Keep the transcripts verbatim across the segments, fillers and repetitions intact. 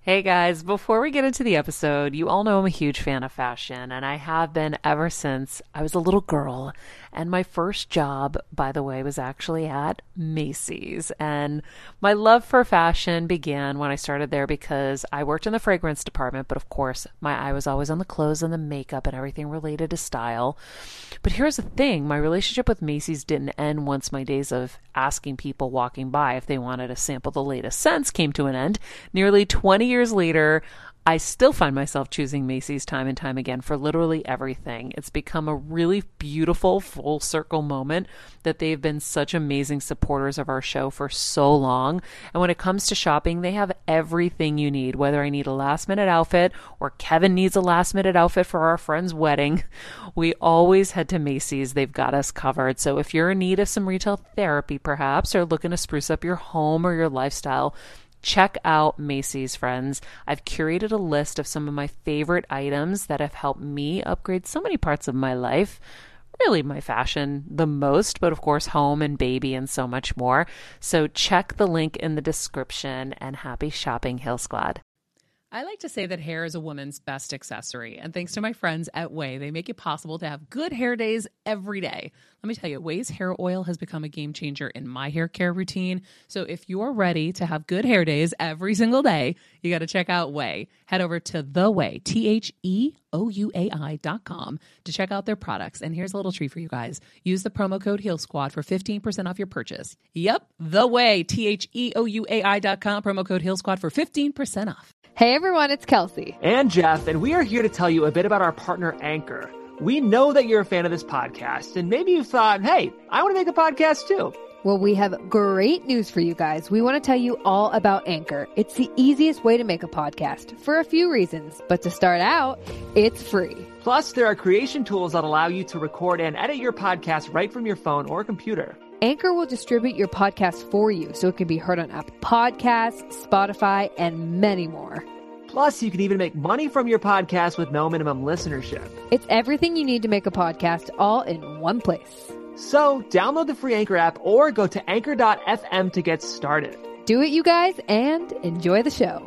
Hey guys, before we get into the episode, you all know I'm a huge fan of fashion, and I have been ever since I was a little girl. And my first job, by the way, was actually at Macy's. And my love for fashion began when I started there because I worked in the fragrance department, but of course, my eye was always on the clothes and the makeup and everything related to style. But here's the thing, my relationship with Macy's didn't end once my days of asking people walking by if they wanted to sample the latest scents came to an end. Nearly twenty years later, I still find myself choosing Macy's time and time again for literally everything. It's become a really beautiful full circle moment that they've been such amazing supporters of our show for so long. And when it comes to shopping, they have everything you need, whether I need a last minute outfit or Kevin needs a last minute outfit for our friend's wedding. We always head to Macy's. They've got us covered. So if you're in need of some retail therapy, perhaps, or looking to spruce up your home or your lifestyle, check out Macy's, friends. I've curated a list of some of my favorite items that have helped me upgrade so many parts of my life. Really my fashion the most, but of course home and baby and so much more. So check the link in the description and happy shopping, Hill Squad. I like to say that hair is a woman's best accessory, and thanks to my friends at Way, they make it possible to have good hair days every day. Let me tell you, Way's hair oil has become a game changer in my hair care routine. So if you're ready to have good hair days every single day, you got to check out Way. Head over to The Way, T H E O U A I dot com to check out their products. And here's a little treat for you guys. Use the promo code Heal Squad for fifteen percent off your purchase. Yep, The Way, T H E O U A I dot com, promo code Heal Squad for fifteen percent off. Hey everyone, it's Kelsey. And Jeff, and we are here to tell you a bit about our partner, Anchor. We know that you're a fan of this podcast, and maybe you thought, hey, I want to make a podcast too. Well, we have great news for you guys. We want to tell you all about Anchor. It's the easiest way to make a podcast for a few reasons, but to start out, it's free. Plus, there are creation tools that allow you to record and edit your podcast right from your phone or computer. Anchor will distribute your podcast for you so it can be heard on Apple Podcasts, Spotify, and many more. Plus, you can even make money from your podcast with no minimum listenership. It's everything you need to make a podcast all in one place. So, download the free Anchor app or go to anchor dot f m to get started. Do it, you guys, and enjoy the show.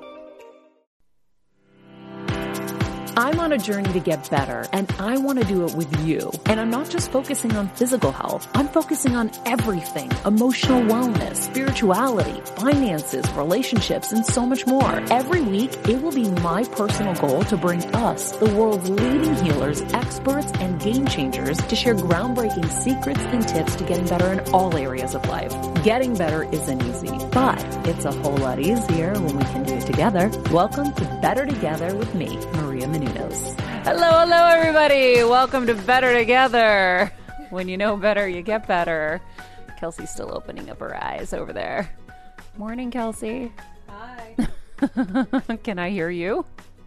I'm on a journey to get better, and I want to do it with you. And I'm not just focusing on physical health. I'm focusing on everything: emotional wellness, spirituality, finances, relationships, and so much more. Every week, it will be my personal goal to bring us, the world's leading healers, experts, and game changers, to share groundbreaking secrets and tips to getting better in all areas of life. Getting better isn't easy, but it's a whole lot easier when we can do it together. Welcome to Better Together with me, Maria Menounos. Hello, hello, everybody. Welcome to Better Together. When you know better, you get better. Kelsey's still opening up her eyes over there. Morning, Kelsey. Hi. Can I hear you?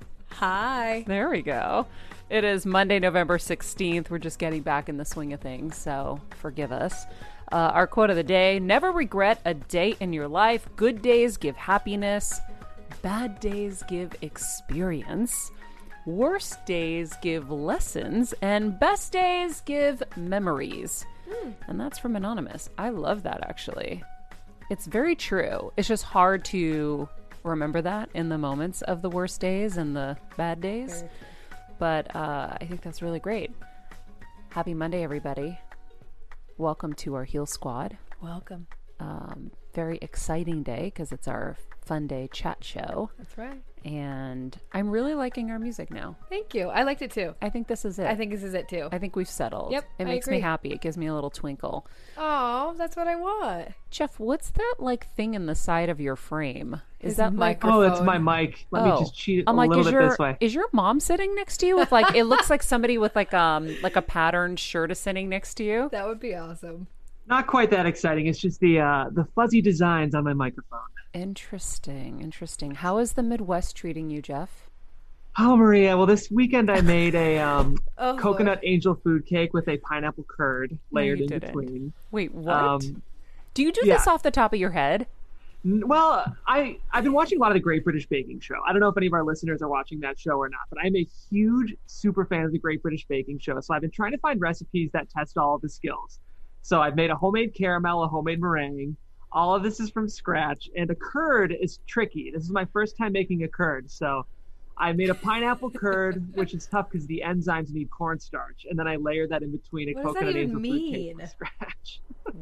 Hi. There we go. It is Monday, November sixteenth. We're just getting back in the swing of things, so forgive us. Uh, our quote of the day: never regret a day in your life. Good days give happiness. Bad days give experience. Worst days give lessons, and best days give memories. Mm. And that's from Anonymous. I love that, actually. It's very true. It's just hard to remember that in the moments of the worst days and the bad days. But uh, I think that's really great. Happy Monday, everybody. Welcome to our Heal Squad. Welcome. Um, very exciting day because it's our Fun Day chat show. That's right. And I'm really liking our music now. Thank you. I liked it too. I think this is it. I think this is it too. I think we've settled. Yep, It I makes agree. me happy. It gives me a little twinkle. Oh, that's what I want. Jeff, what's that like thing in the side of your frame? Is His that like microphone. Oh, that's my mic. Let Oh. me just cheat it I'm a like, little is bit your this way. is your mom sitting next to you with like it looks like somebody with like um like a patterned shirt is sitting next to you? That would be awesome. Not quite that exciting. It's just the uh, the fuzzy designs on my microphone. Interesting, interesting. How is the Midwest treating you, Jeff? Oh, Maria. Well, this weekend I made a um, Oh, coconut angel food cake with a pineapple curd layered you in didn't. between. Wait, what? Um, Do you do yeah. this off the top of your head? N- Well, I, I've been watching a lot of the Great British Baking Show. I don't know if any of our listeners are watching that show or not, but I'm a huge super fan of the Great British Baking Show. So I've been trying to find recipes that test all of the skills. So I've made a homemade caramel, a homemade meringue, All of this is from scratch, and a curd is tricky. This is my first time making a curd, so I made a pineapple curd, which is tough because the enzymes need cornstarch, and then I layered that in between a What does that coconut even hazel fruit cake mean? from scratch.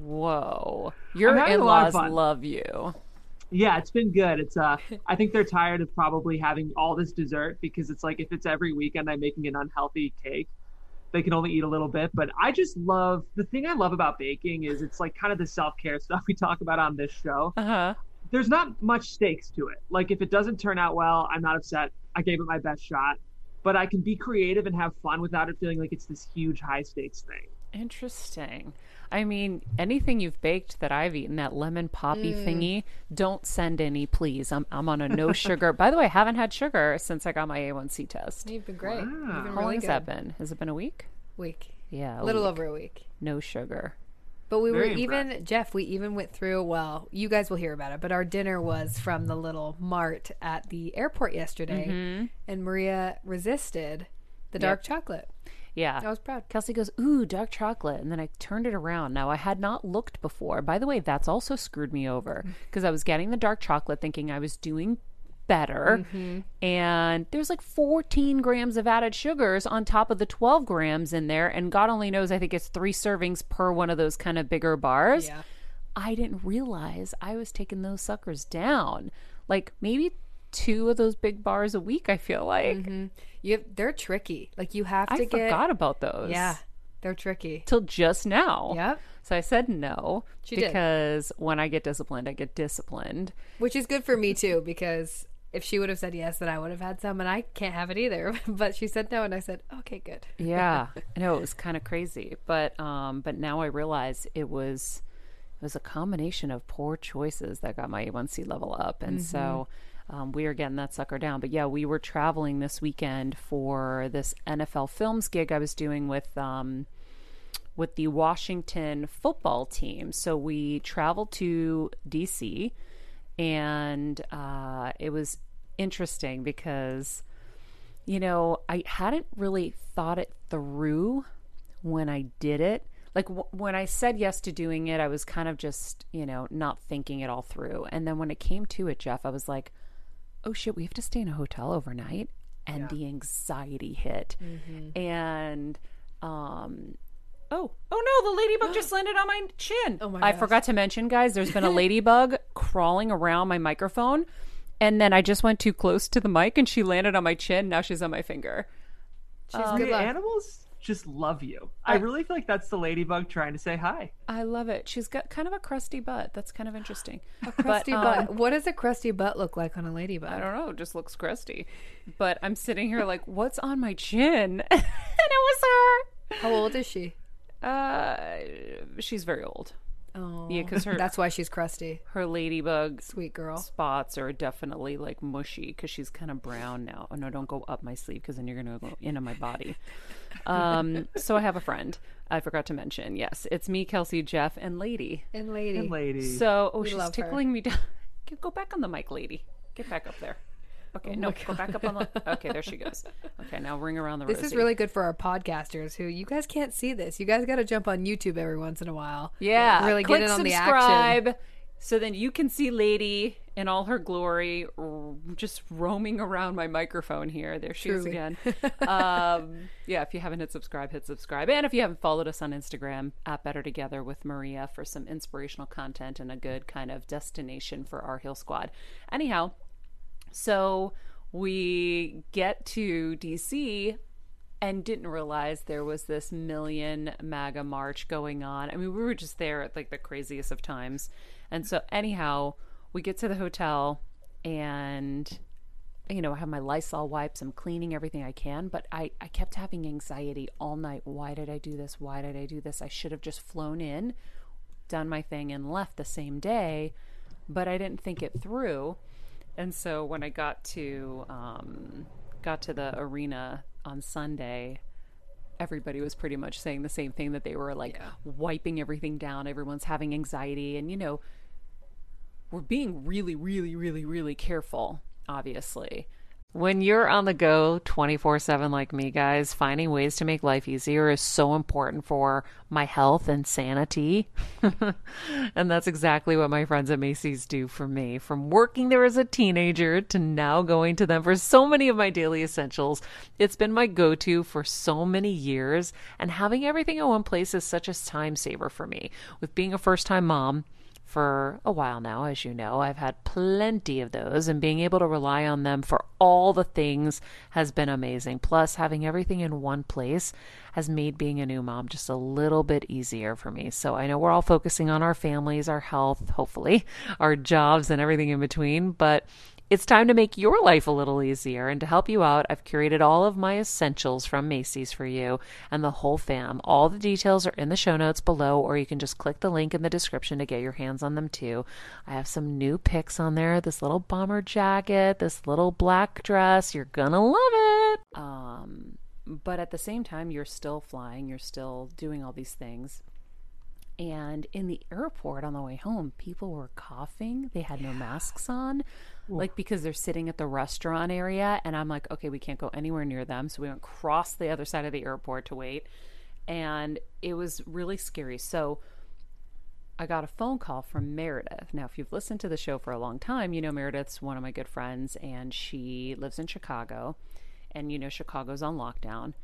Whoa. Your I'm having a lot of in-laws fun. love you. Yeah, it's been good. It's uh, I think they're tired of probably having all this dessert because it's like if it's every weekend I'm making an unhealthy cake, they can only eat a little bit. But I just love the thing I love about baking is it's like kind of the self-care stuff we talk about on this show. Uh-huh. There's not much stakes to it. Like if it doesn't turn out well, I'm not upset. I gave it my best shot. But I can be creative and have fun without it feeling like it's this huge high stakes thing. Interesting. I mean, anything you've baked that I've eaten, that lemon poppy Mm. thingy, don't send any, please. I'm I'm on a no sugar. By the way, I haven't had sugar since I got my A one C test. You've been great. Wow. You've been How long really has good. that been? Has it been a week? Week. Yeah, A a little week. over a week. No sugar. But we Very were even, impressive. Jeff, we even went through, well, you guys will hear about it, but our dinner was from the little mart at the airport yesterday. Mm-hmm. And Maria resisted the dark chocolate. Yeah. I was proud. Kelsey goes, ooh, dark chocolate. And then I turned it around. Now, I had not looked before. By the way, that's also screwed me over because I was getting the dark chocolate thinking I was doing better. And there's like fourteen grams of added sugars on top of the twelve grams in there. And God only knows, I think it's three servings per one of those kind of bigger bars. Yeah. I didn't realize I was taking those suckers down. Like maybe two of those big bars a week, I feel like. You have, they're tricky. Like you have to I get. forgot about those. Yeah. They're tricky. Till just now. Yep. So I said no She did. because when I get disciplined, I get disciplined. Which is good for me too, because if she would have said yes, then I would have had some, and I can't have it either. But she said no, and I said, okay, good. Yeah, I know it was kind of crazy, but um, but now I realize it was it was a combination of poor choices that got my A one C level up, and so um, we are getting that sucker down. But yeah, we were traveling this weekend for this N F L Films gig I was doing with um, with the Washington football team. So we traveled to D C, and uh, it was interesting because, you know, I hadn't really thought it through when I did it. Like w- when I said yes to doing it, I was kind of just, you know, not thinking it all through. And then when it came to it, Jeff, I was like, oh shit, we have to stay in a hotel overnight. And the anxiety hit. And, um, oh, oh no, the ladybug just landed on my chin. Oh my I gosh. forgot to mention, guys, there's been a ladybug crawling around my microphone. And then I just went too close to the mic and she landed on my chin. Now she's on my finger. She's The good luck. animals just love you. I really feel like that's the ladybug trying to say hi. I love it. She's got kind of a crusty butt. That's kind of interesting. A Crusty butt. What does a crusty butt look like on a ladybug? I don't know. It just looks crusty. But I'm sitting here like, what's on my chin? And it was her. How old is she? Uh, she's very old. Oh, Yeah, because her that's why she's crusty. her ladybug Sweet girl. spots are definitely like mushy because she's kind of brown now. Oh no, don't go up my sleeve because then you're gonna go into my body. Um, so I have a friend. I forgot to mention. Yes, it's me, Kelsey, Jeff, and Lady. And lady. And lady. So oh, We she's love her. tickling me down. Go back on the mic, Lady. Get back up there. Okay, no, go back up on the. Okay, there she goes. Okay, now ring around the This rosy. is really good for our podcasters who you guys can't see this. You guys got to jump on YouTube every once in a while. Yeah, Really click get in on the subscribe, action. so then you can see Lady in all her glory, r- just roaming around my microphone here. There she is Truly. again. um, yeah, if you haven't hit subscribe, hit subscribe, and if you haven't followed us on Instagram at Better Together with Maria for some inspirational content and a good kind of destination for our Hill Squad. Anyhow, so we get to D C and didn't realize there was this million MAGA march going on. I mean, we were just there at like the craziest of times. And so anyhow, we get to the hotel and, you know, I have my Lysol wipes. I'm cleaning everything I can, but I, I kept having anxiety all night. Why did I do this? Why did I do this? I should have just flown in, done my thing and left the same day, but I didn't think it through. And so when I got to um, got to the arena on Sunday, everybody was pretty much saying the same thing, that they were like wiping everything down. Everyone's having anxiety, and you know, we're being really, really, really, really careful, obviously. When you're on the go twenty-four seven like me, guys, finding ways to make life easier is so important for my health and sanity. And that's exactly what my friends at Macy's do for me. From working there as a teenager to now going to them for so many of my daily essentials, it's been my go-to for so many years. And having everything in one place is such a time saver for me. With being a first-time mom, for a while now, as you know, I've had plenty of those, and being able to rely on them for all the things has been amazing. Plus, having everything in one place has made being a new mom just a little bit easier for me. So I know we're all focusing on our families, our health, hopefully, our jobs and everything in between, but it's time to make your life a little easier. And to help you out, I've curated all of my essentials from Macy's for you and the whole fam. All the details are in the show notes below, or you can just click the link in the description to get your hands on them too. I have some new picks on there. This little bomber jacket, this little black dress. You're gonna love it. Um, but at the same time, you're still flying. You're still doing all these things. And in the airport on the way home, people were coughing. They had no masks on, like because they're sitting at the restaurant area. And I'm like, okay, we can't go anywhere near them. So we went across the other side of the airport to wait. And it was really scary. So I got a phone call from Meredith. Now, if you've listened to the show for a long time, you know Meredith's one of my good friends, and she lives in Chicago. And you know Chicago's on lockdown.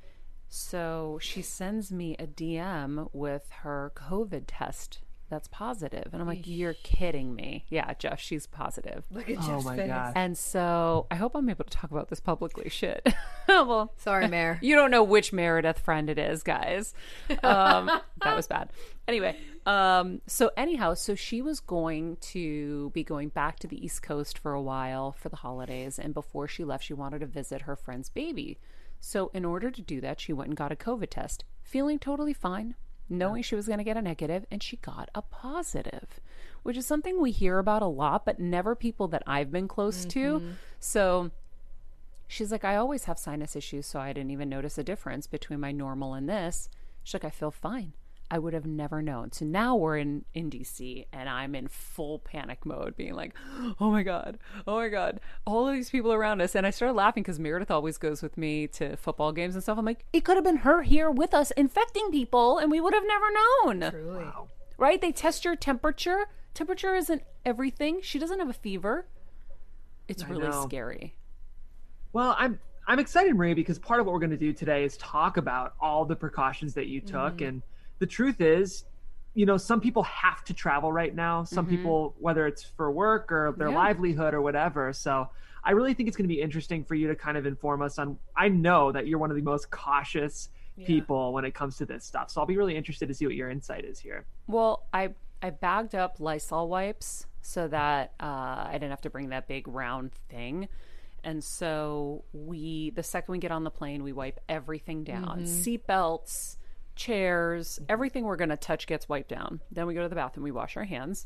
So she sends me a D M with her COVID test that's positive. And I'm like, you're kidding me. Yeah, Jeff, she's positive. Look at Oh Jeff's my face. God. And so I hope I'm able to talk about this publicly. Shit. Well, Sorry, Mayor. you don't know which Meredith friend it is, guys. Um, that was bad. Anyway, um, so anyhow, so she was going to be going back to the East Coast for a while for the holidays. And before she left, she wanted to visit her friend's baby. So in order to do that, she went and got a COVID test, feeling totally fine, knowing she was going to get a negative, and she got a positive, which is something we hear about a lot, but never people that I've been close mm-hmm. to. So she's like, I always have sinus issues, so I didn't even notice a difference between my normal and this. She's like, I feel fine. I would have never known. So now we're in, in D C, and I'm in full panic mode, being like, oh my God, oh my God, all of these people around us. And I started laughing because Meredith always goes with me to football games and stuff. I'm like, it could have been her here with us infecting people, and we would have never known. Truly. Wow. Right? They test your temperature. Temperature isn't everything. She doesn't have a fever. It's I really know. scary. Well, I'm I'm excited, Marie, because part of what we're going to do today is talk about all the precautions that you took. Mm-hmm. And the truth is, you know, some people have to travel right now. Some Mm-hmm. people, whether it's for work or their Yeah. livelihood or whatever. So I really think it's going to be interesting for you to kind of inform us on, I know that you're one of the most cautious people when it comes to this stuff. So I'll be really interested to see what your insight is here. Well, I I bagged up Lysol wipes so that uh, I didn't have to bring that big round thing. And so we, the second we get on the plane, we wipe everything down. Seatbelts, chairs, everything we're going to touch gets wiped down. Then we go to the bathroom, we wash our hands.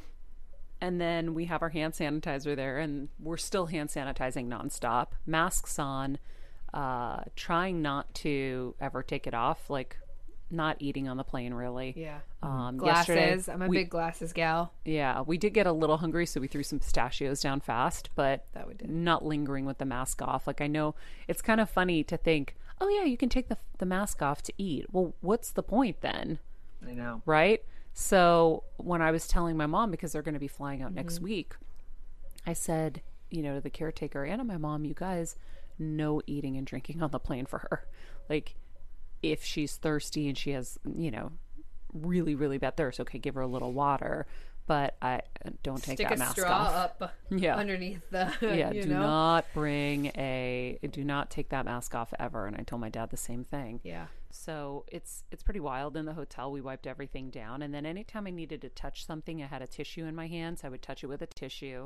And then we have our hand sanitizer there, and we're still hand sanitizing nonstop. Masks on, uh, trying not to ever take it off, like not eating on the plane really. Yeah. Um, Glasses. yesterday, I'm a we- big glasses gal. Yeah, we did get a little hungry, so we threw some pistachios down fast, but That we did. not lingering with the mask off. Like, I know it's kind of funny to think, oh yeah, you can take the the mask off to eat. Well, what's the point then? I know. Right? So when I was telling my mom, because they're going to be flying out next week, I said, you know, to the caretaker and to my mom, you guys, no eating and drinking on the plane for her. Like, if she's thirsty and she has, you know, really, really bad thirst, okay, give her a little water, but I don't take Stick that a mask straw off. up Yeah. underneath the, Yeah, you do know? not bring a, do not take that mask off ever. And I told my dad the same thing. Yeah. So it's it's pretty wild. In the hotel, we wiped everything down, and then anytime I needed to touch something, I had a tissue in my hands. I would touch it with a tissue.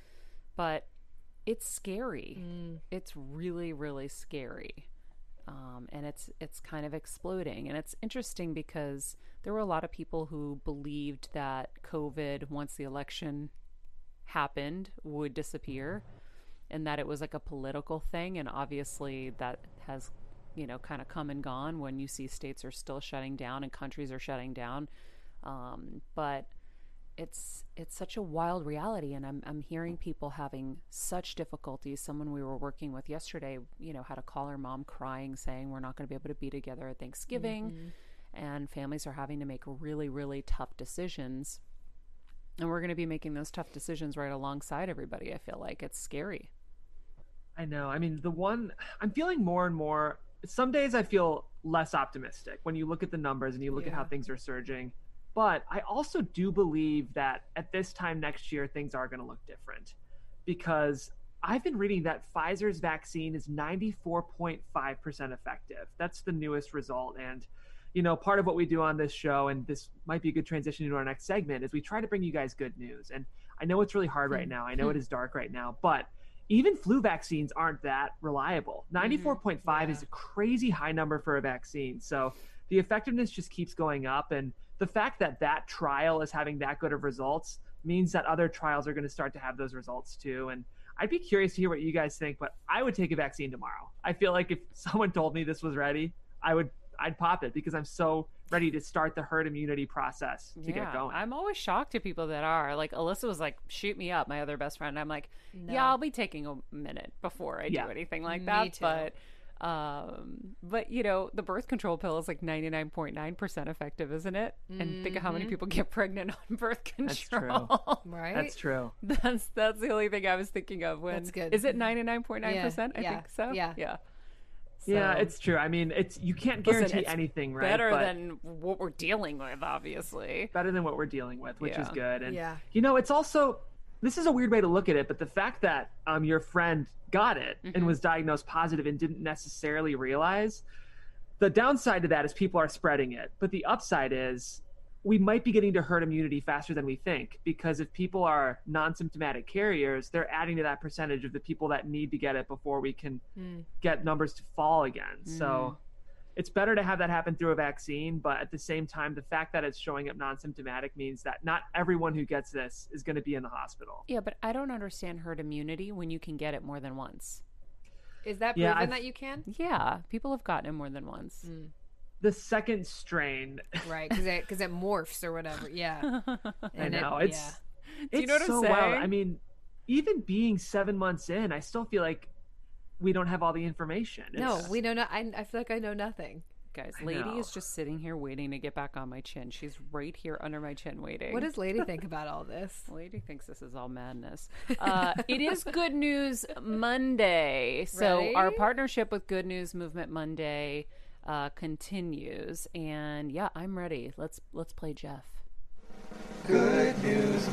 But it's scary. Mm. It's really, really scary. Um, and it's it's kind of exploding. And it's interesting because there were a lot of people who believed that COVID, once the election happened, would disappear, and that it was like a political thing. And obviously that has, you know, kind of come and gone when you see states are still shutting down and countries are shutting down. Um, but it's it's such a wild reality, and I'm I'm hearing people having such difficulties. Someone we were working with yesterday, you know, had to call her mom crying, saying we're not going to be able to be together at Thanksgiving, mm-hmm. and families are having to make really really tough decisions, and we're going to be making those tough decisions right alongside everybody. I feel like it's scary. I know. I mean, the one I'm feeling more and more. Some days I feel less optimistic when you look at the numbers and you look yeah. at how things are surging. But I also do believe that at this time next year, things are going to look different, because I've been reading that Pfizer's vaccine is ninety-four point five percent effective. That's the newest result. And, you know, part of what we do on this show, and this might be a good transition into our next segment, is we try to bring you guys good news. And I know it's really hard right now. I know it is dark right now, but even flu vaccines aren't that reliable. ninety-four point five mm-hmm. yeah. is a crazy high number for a vaccine. So the effectiveness just keeps going up. And the fact that that trial is having that good of results means that other trials are going to start to have those results too. And I'd be curious to hear what you guys think, but I would take a vaccine tomorrow. I feel like if someone told me this was ready, I would, I'd pop it, because I'm so ready to start the herd immunity process to yeah, get going. I'm always shocked at people that are like, Alyssa was like, shoot me up, my other best friend. I'm like, no. yeah, I'll be taking a minute before I yeah. do anything like me that. Too. But Um, but you know, the birth control pill is like ninety-nine point nine percent effective, isn't it? Mm-hmm. And think of how many people get pregnant on birth control. That's true. Right? That's true. That's, that's the only thing I was thinking of when, that's good. Is it ninety-nine point nine percent? Yeah. I think so. Yeah. Yeah. So, yeah, it's true. I mean, it's, you can't guarantee listen, anything, right? Better but than what we're dealing with, obviously. Better than what we're dealing with, which yeah. is good. And, yeah. you know, it's also, this is a weird way to look at it, but the fact that um, your friend got it mm-hmm. and was diagnosed positive and didn't necessarily realize, the downside to that is people are spreading it. But the upside is we might be getting to herd immunity faster than we think, because if people are non-symptomatic carriers, they're adding to that percentage of the people that need to get it before we can mm. get numbers to fall again. Mm. So it's better to have that happen through a vaccine, but at the same time, the fact that it's showing up non-symptomatic means that not everyone who gets this is going to be in the hospital. Yeah, but I don't understand herd immunity when you can get it more than once. Is that yeah, proven I've, that you can? Yeah, people have gotten it more than once. Mm. The second strain. Right, because it, cause it morphs or whatever. Yeah. I know. It, it's yeah. it's Do you know what I'm so saying? wild. I mean, even being seven months in, I still feel like we don't have all the information. It's, no, we know not. I, I feel like I know nothing. Guys, I Lady know. is just sitting here waiting to get back on my chin. She's right here under my chin waiting. What does Lady think about all this? Lady thinks this is all madness. Uh, it is Good News Monday. So Right? our partnership with Good News Movement Monday uh, continues. And yeah, I'm ready. Let's let's play Jeff. Good News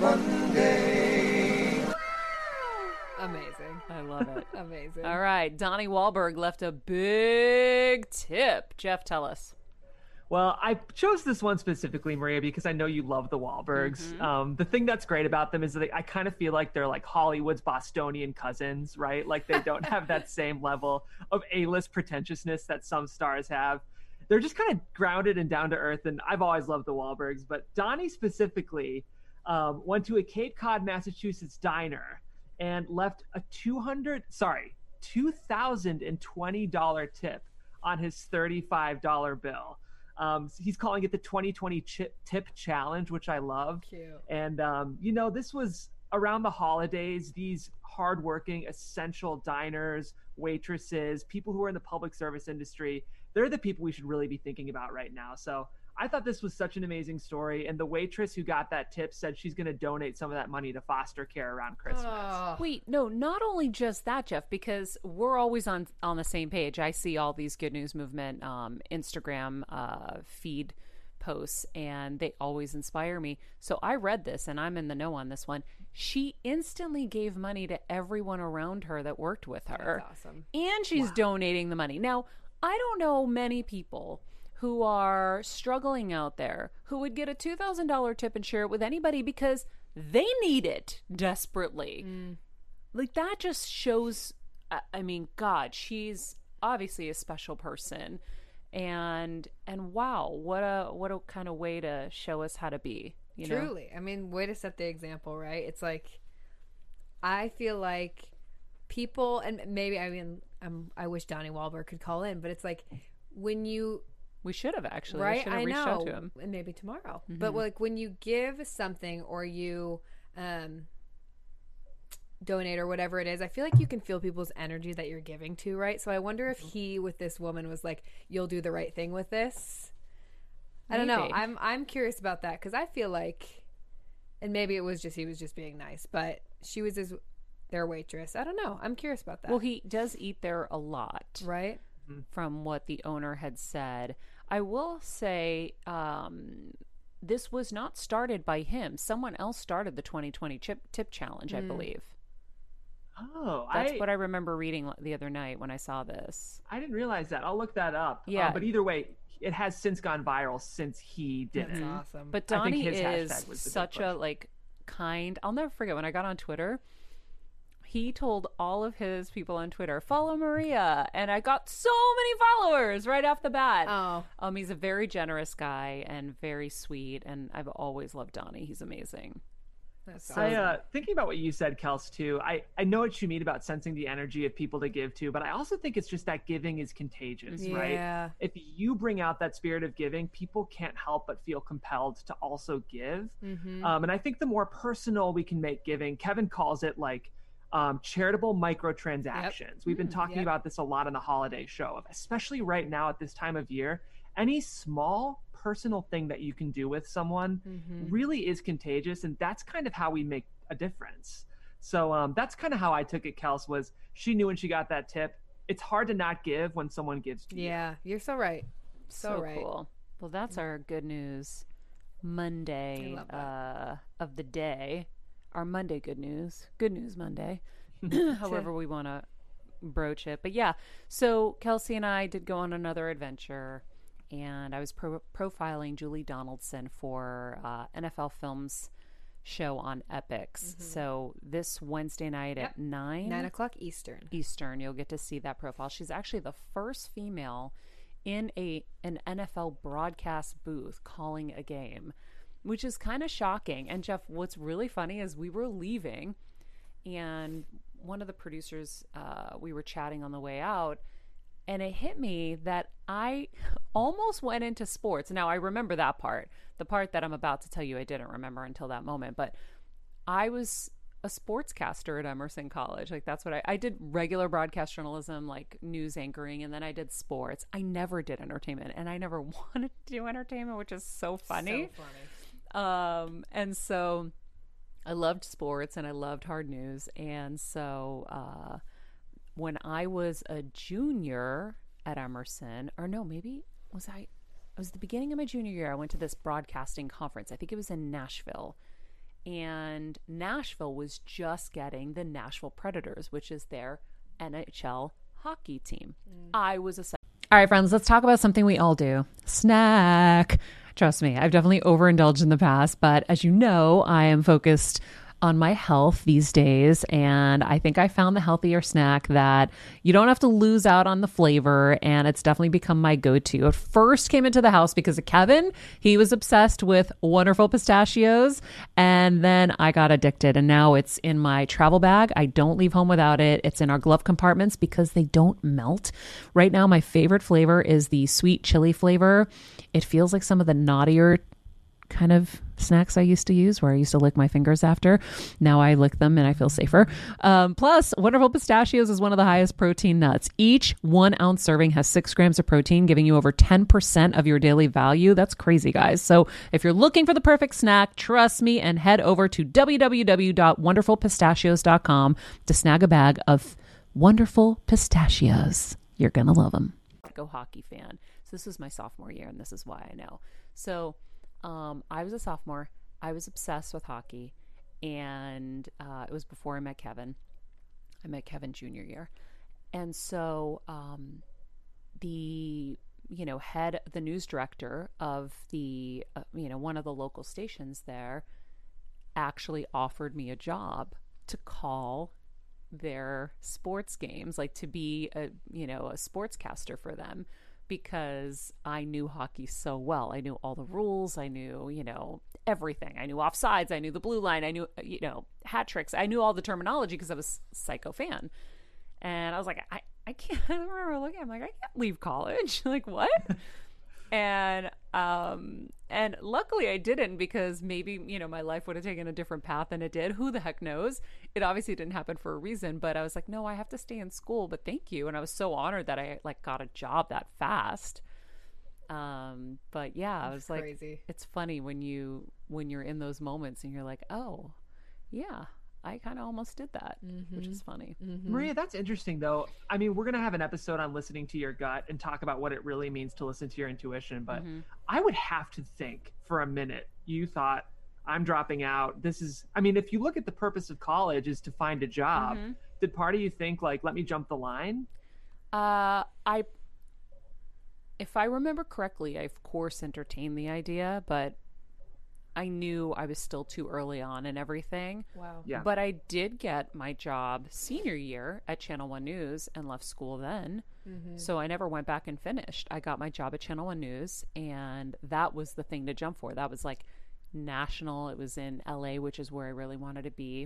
Monday. Amazing. I love it. Amazing. All right. Donnie Wahlberg left a big tip. Jeff, tell us. Well, I chose this one specifically, Maria, because I know you love the Wahlbergs. Mm-hmm. Um, the thing that's great about them is that they, I kind of feel like they're like Hollywood's Bostonian cousins, right? Like they don't have that same level of A-list pretentiousness that some stars have. They're just kind of grounded and down to earth, and I've always loved the Wahlbergs. But Donnie specifically um, went to a Cape Cod, Massachusetts diner and left a two hundred, sorry, two thousand twenty dollars tip on his thirty-five dollars bill. Um, he's calling it the twenty twenty chip, tip challenge, which I love. Cute. And, um, you know, this was around the holidays. These hardworking, essential diners, waitresses, people who are in the public service industry, they're the people we should really be thinking about right now. So I thought this was such an amazing story. And the waitress who got that tip said she's going to donate some of that money to foster care around Christmas. Oh. Wait, no, not only just that, Jeff, because we're always on on the same page. I see all these Good News Movement um, Instagram uh, feed posts, and they always inspire me. So I read this, and I'm in the know on this one. She instantly gave money to everyone around her that worked with her. That's awesome. And she's Wow. donating the money. Now, I don't know many people who are struggling out there who would get a two thousand dollars tip and share it with anybody because they need it desperately. Mm. Like, that just shows, I- I mean, God, she's obviously a special person. And, and wow, what a, what a kind of way to show us how to be, you know? Truly. I mean, way to set the example, right? It's like, I feel like people, and maybe, I mean, I'm, I wish Donnie Wahlberg could call in, but it's like, when you We should have actually. We right? should have I reached know. out to him. And maybe tomorrow. Mm-hmm. But like when you give something or you um, donate or whatever it is, I feel like you can feel people's energy that you're giving to, right? So I wonder if he with this woman was like, "You'll do the right thing with this." I don't know. Maybe. I'm I'm curious about that because I feel like, and maybe it was just he was just being nice, but she was his their waitress. I don't know. I'm curious about that. Well, he does eat there a lot, right? from what the owner had said. I will say um, this was not started by him. Someone else started the twenty twenty chip tip challenge, I believe. Oh, That's I, what I remember reading the other night when I saw this. I didn't realize that. I'll look that up. Yeah. Uh, but either way, it has since gone viral since he did That's it. awesome. But I think Donnie his is hashtag was the big such a push. like kind. I'll never forget when I got on Twitter. He told all of his people on Twitter, "Follow Maria," and I got so many followers right off the bat. Oh. Um, he's a very generous guy and very sweet, and I've always loved Donnie. He's amazing. That's So- I, uh, thinking about what you said, Kels, too, I, I know what you mean about sensing the energy of people to give to, but I also think it's just that giving is contagious, right? Yeah. If you bring out that spirit of giving, people can't help but feel compelled to also give. Mm-hmm. Um, and I think the more personal we can make giving, Kevin calls it like um, charitable microtransactions. We've been talking yep. about this a lot on the holiday show, especially right now at this time of year. Any small personal thing that you can do with someone Mm-hmm. really is contagious, and that's kind of how we make a difference. So um, that's kind of how I took it, Kels, was she knew when she got that tip. It's hard to not give when someone gives to you. Yeah, you're so right. So, right. cool. Well, that's our good news Monday I love that. uh, of the day. Our Monday good news. Good news Monday. However we want to broach it. But yeah, so Kelsey and I did go on another adventure, and I was pro- profiling Julie Donaldson for uh, N F L Films show on Epix. So this Wednesday night Yep. at nine Nine o'clock Eastern. Eastern, you'll get to see that profile. She's actually the first female in a an N F L broadcast booth calling a game, which is kind of shocking. And Jeff, what's really funny is we were leaving, and one of the producers, uh, we were chatting on the way out, and it hit me that I almost went into sports. Now, I remember that part. The part that I'm about to tell you I didn't remember until that moment. But I was a sportscaster at Emerson College. Like, that's what I, I did regular broadcast journalism, like news anchoring, and then I did sports. I never did entertainment, and I never wanted to do entertainment, which is so funny. So funny. Um, and so I loved sports and I loved hard news. And so, uh, when I was a junior at Emerson, or no, maybe was I, it was the beginning of my junior year. I went to this broadcasting conference. I think it was in Nashville, and Nashville was just getting the Nashville Predators, which is their N H L hockey team. I was a All right, friends, let's talk about something we all do. Snack. Trust me, I've definitely overindulged in the past, but as you know, I am focused on my health these days, and I think I found the healthier snack that you don't have to lose out on the flavor, and it's definitely become my go-to. It first came into the house because of Kevin. He was obsessed with Wonderful Pistachios, and then I got addicted, and now it's in my travel bag. I don't leave home without it. It's in our glove compartments because they don't melt. Right now, my favorite flavor is the sweet chili flavor. It feels like some of the naughtier kind of snacks I used to use, where I used to lick my fingers after. Now I lick them and I feel safer. Um, plus, Wonderful Pistachios is one of the highest protein nuts. Each one ounce serving has six grams of protein, giving you over ten percent of your daily value. That's crazy, guys. So if you're looking for the perfect snack, trust me and head over to w w w dot wonderful pistachios dot com to snag a bag of Wonderful Pistachios. You're going to love them. Go hockey fan. So this was my sophomore year, and this is why I know. So Um, I was a sophomore. I was obsessed with hockey, and uh, it was before I met Kevin. I met Kevin junior year. And so um, the, you know, head, the news director of the, uh, you know, one of the local stations there actually offered me a job to call their sports games, like to be a, you know, a sportscaster for them, because I knew hockey so well. I knew all the rules. I knew, you know, everything. I knew offsides. I knew the blue line. I knew, you know, hat tricks. I knew all the terminology because I was a psycho fan. And I was like, I, I can't, I remember looking, I'm like, I can't leave college. Like, what? and um and luckily I didn't, because maybe, you know, my life would have taken a different path than it did. Who the heck knows? It obviously didn't happen for a reason, but I was like, no, I have to stay in school, but thank you. And I was so honored that I like got a job that fast. Um but yeah, I was like, crazy. it's funny when you when you're in those moments and you're like, oh yeah, I kind of almost did that, mm-hmm. which is funny. Mm-hmm. Maria, that's interesting though. I mean, we're going to have an episode on listening to your gut and talk about what it really means to listen to your intuition. But Mm-hmm. I would have to think for a minute, you thought, I'm dropping out. This is, I mean, if you look at the purpose of college is to find a job, Mm-hmm. did part of you think like, let me jump the line? Uh, I, if I remember correctly, I of course entertained the idea, but I knew I was still too early on and everything. Wow. Yeah. But I did get my job senior year at Channel One News and left school then. Mm-hmm. So I never went back and finished. I got my job at Channel One News, and that was the thing to jump for. That was like national. It was in L A, which is where I really wanted to be.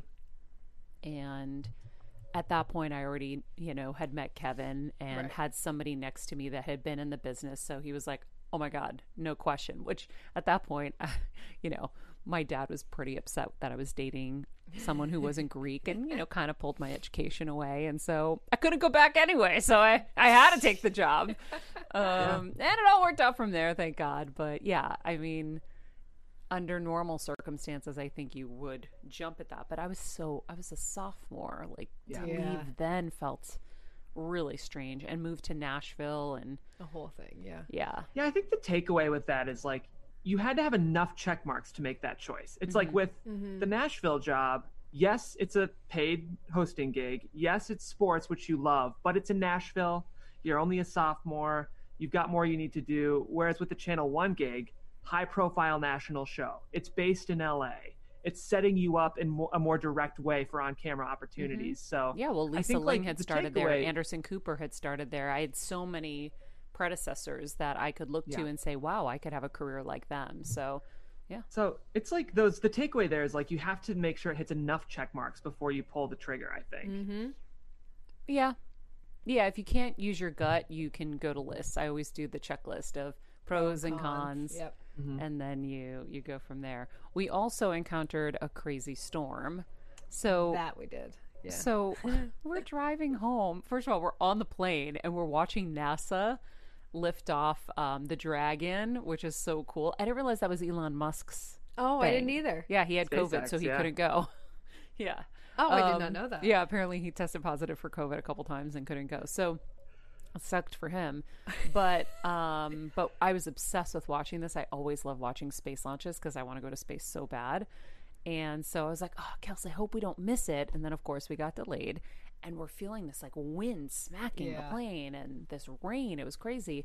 And at that point, I already, you know, had met Kevin and Right. had somebody next to me that had been in the business. So he was like, oh my God, no question. Which at that point, you know, my dad was pretty upset that I was dating someone who wasn't Greek, and, you know, kind of pulled my education away. And so I couldn't go back anyway. So I, I had to take the job. Um, And it all worked out from there, thank God. But yeah, I mean, under normal circumstances, I think you would jump at that. But I was so, I was a sophomore. Like, Yeah. to Yeah. leave then felt really strange, and moved to Nashville. And The whole thing, yeah. yeah. Yeah, I think the takeaway with that is like you had to have enough check marks to make that choice. It's like with Mm-hmm. the Nashville job, yes, it's a paid hosting gig. Yes, it's sports, which you love, but it's in Nashville. You're only a sophomore. You've got more you need to do. Whereas with the Channel One gig, high profile national show. It's based in L A. It's setting you up in mo- a more direct way for on camera opportunities. So Yeah, well, I Lisa think, Ling like, had the started there. takeaway- Anderson Cooper had started there. I had so many predecessors that I could look to Yeah. and say, wow, I could have a career like them. So, So it's like those. The takeaway there is like you have to make sure it hits enough check marks before you pull the trigger. I think. Mm-hmm. yeah. Yeah, if you can't use your gut, you can go to lists. I always do the checklist of pros and cons. Yep. And then you you go from there. We also encountered a crazy storm. So That we did. Yeah. So we're driving home. First of all, we're on the plane and we're watching NASA lift off um, the Dragon, which is so cool. I didn't realize that was Elon Musk's. oh, I didn't thing. either. Yeah, he had COVID, SpaceX, so he yeah. couldn't go. yeah. Oh, I did Um, not know that. Yeah, apparently he tested positive for COVID a couple times and couldn't go. So it sucked for him. But um, but I was obsessed with watching this. I always love watching space launches because I want to go to space so bad. And so I was like, oh, Kelsey, I hope we don't miss it. And then, of course, we got delayed. And we're feeling this, like, wind smacking Yeah. the plane and this rain. It was crazy.